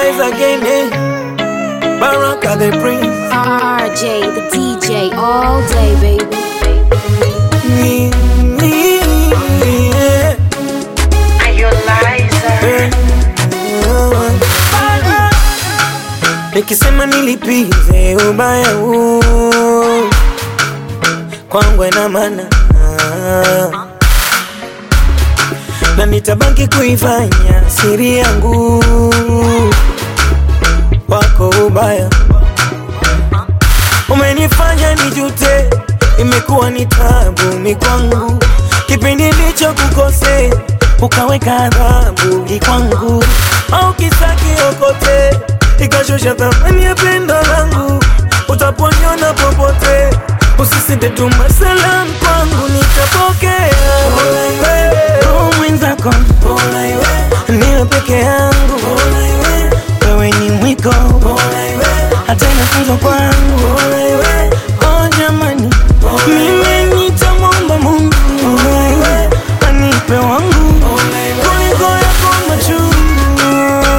rise again, eh? Baraka the prince. RJ, the DJ, all day, baby. Yeah. Are you Liza? Nikisema nilipize ubaya huu kwangu ina maana, na nitabaki kuifanya siri yangu wako ubaya. Umenifanya nijute, imekuwa ni tabu mikwangu. Kipindi ndicho kukose, ukaweka adhabu kwangu. Au kisaki okote, ikashusha thamani ya pendo langu. Utaponiona popote, usisite tuma salamu kwangu, nitapokea. Roho mwenzako, niwe peke yangu. Wewe ni mwiko, hata inafunzwa kwangu. Oh jamani, mimi nitamwomba Mungu anipe wangu kuliko yako machungu.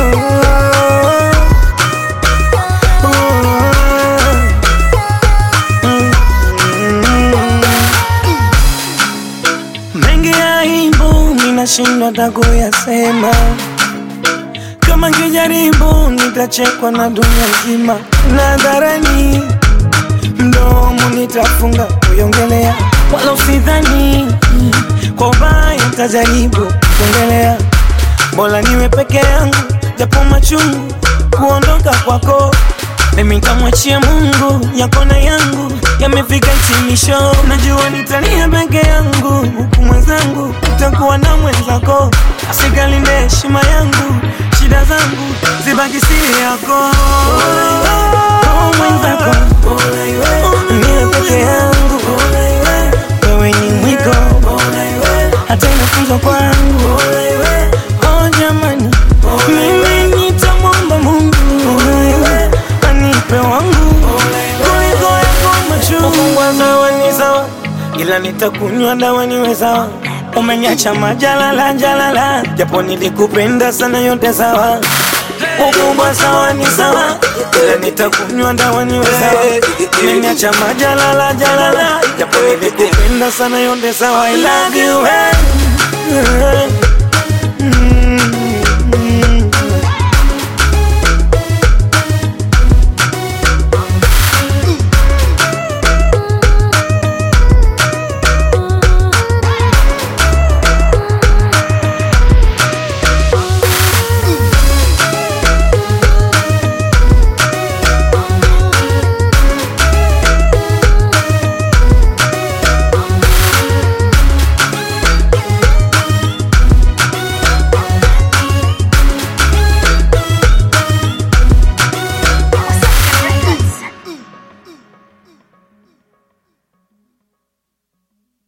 Mengi ya imbu ninashindwa hata kuyasema. Kama ngejaribu nitachekwa na dunia nzima. Nadharani mdomo nitafunga kuiongelea, wala usidhani kwa ubaya nitajaribu kuongelea. Bora niwe peke yangu, japo machungu kuondoka kwako. Mimi nitamwachia Mungu, yako na yangu yamefika hitimisho. Najua nitania peke yangu, huku mwenzangu utakuwa na mwenzako. Asikalinde heshima yangu, shida zangu zibaki siri yako. Mwenzako niwe peke yangu, wewe ni mwiko, hata inafunzwa kwangu. Oh jamani, mimi nitamwomba Mungu anipe wangu kuliko yako machungu. Sawa ni sawa, ila nitakunywa dawa niwe sawa. Umeniacha majalala, japo nilikupenda sana, yote sawa. Ukubwa sawa ni sawa, ila nitakunywa dawa niwe sawa. Umeniacha majalala, japo nilikupenda sana, yote sawa. I love you,